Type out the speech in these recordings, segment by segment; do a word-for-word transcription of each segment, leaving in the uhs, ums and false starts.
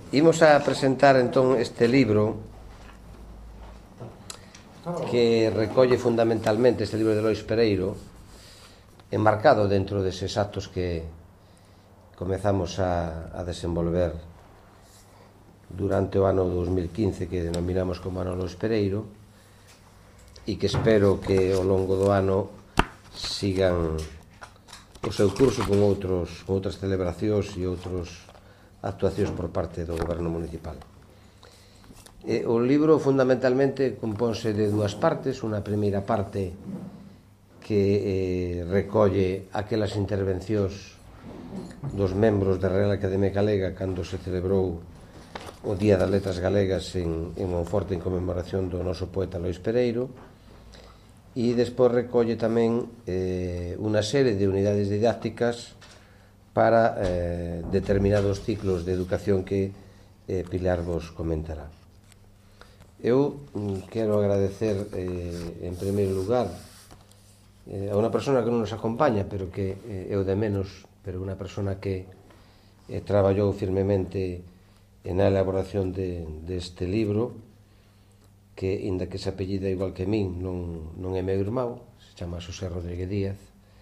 Imos a presentar entón este libro que recolle fundamentalmente este libro de Lois Pereiro, enmarcado dentro deses actos que comezamos a, a desenvolver durante o ano dos mil quince, que denominamos como ano Lois Pereiro, e que espero que ao longo do ano sigan o seu curso con outros, con outras celebracións e outros actuacións por parte do goberno municipal. E o libro fundamentalmente compónse de dúas partes. Unha primeira parte que eh, recolle aquelas intervencións dos membros da Real Academia Galega cando se celebrou o Día das Letras Galegas en, en Monforte en conmemoración do noso poeta Lois Pereiro, e despois recolle tamén eh, unha serie de unidades didácticas para eh, determinados ciclos de educación que eh, Pilar vos comentará. Eu quero agradecer eh, en primeiro lugar eh, a unha persona que non nos acompaña, pero que eh, eu de menos, pero unha persona que eh, traballou firmemente na elaboración de, deste libro, que, inda que se apellida igual que min, non, non é meu irmão, se chama Xosé Rodríguez Díaz,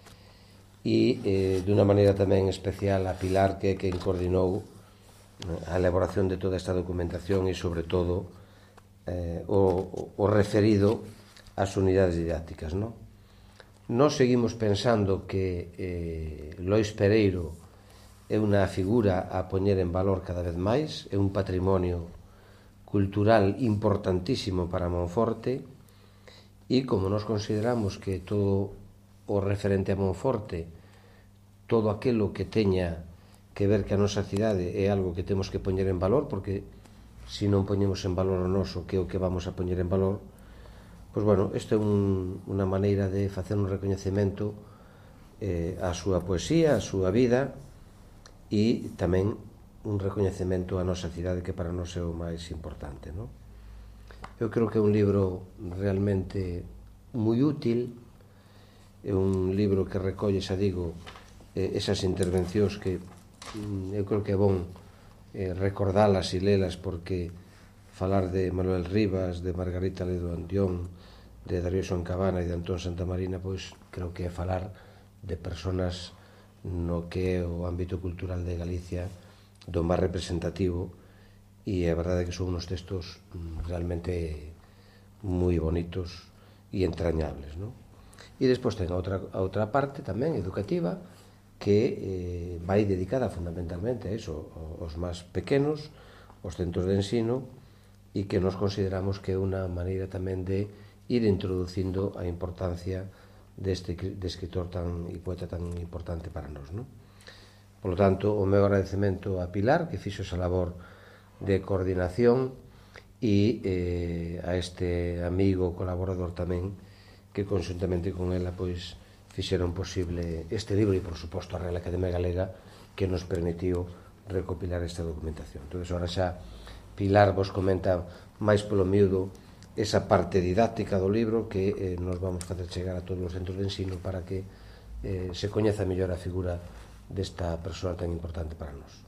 e eh, dunha maneira tamén especial a Pilar, que é quen coordinou a elaboración de toda esta documentación e, sobre todo, eh, o, o referido ás unidades didácticas, non? Nós seguimos pensando que eh, Lois Pereiro é unha figura a poñer en valor cada vez máis, é un patrimonio cultural importantísimo para Monforte, e como nós consideramos que todo o referente a Monforte, todo aquilo que teña que ver que a nosa cidade é algo que temos que poñer en valor, porque se non poñemos en valor o noso, que é o que vamos a poñer en valor, pois bueno, isto é un, unha maneira de facer un recoñecemento eh, á súa poesía, á súa vida, e tamén un recoñecemento á nosa cidade, que para nós é o máis importante, non? Eu creo que é un libro realmente moi útil, é un libro que recolle, xa digo, esas intervencións que eu creo que é bon recordalas e lelas, porque falar de Manuel Rivas, de Margarita Ledo Andión, de Darío Soncabana e de Antón Santamarina, pois creo que é falar de personas no que é o ámbito cultural de Galicia do máis representativo, e a verdade é que son uns textos realmente moi bonitos e entrañables, non? E despois ten a outra, a outra parte tamén educativa, que eh, vai dedicada fundamentalmente a iso, aos máis pequenos, aos centros de ensino, e que nos consideramos que é unha maneira tamén de ir introducindo a importancia deste de escritor tan, e poeta tan importante para nós, non? Por lo tanto, o meu agradecemento a Pilar, que fixo esa labor de coordinación, e eh, a este amigo colaborador tamén, que conxuntamente con ela pois fixeron posible este libro, e por suposto a Real Academia Galega, que nos permitiu recopilar esta documentación. Entón, ahora xa Pilar vos comenta máis polo miúdo esa parte didáctica do libro que eh, nos vamos facer chegar a todos os centros de ensino para que eh, se coñeza mellor a figura desta persoa tan importante para nós.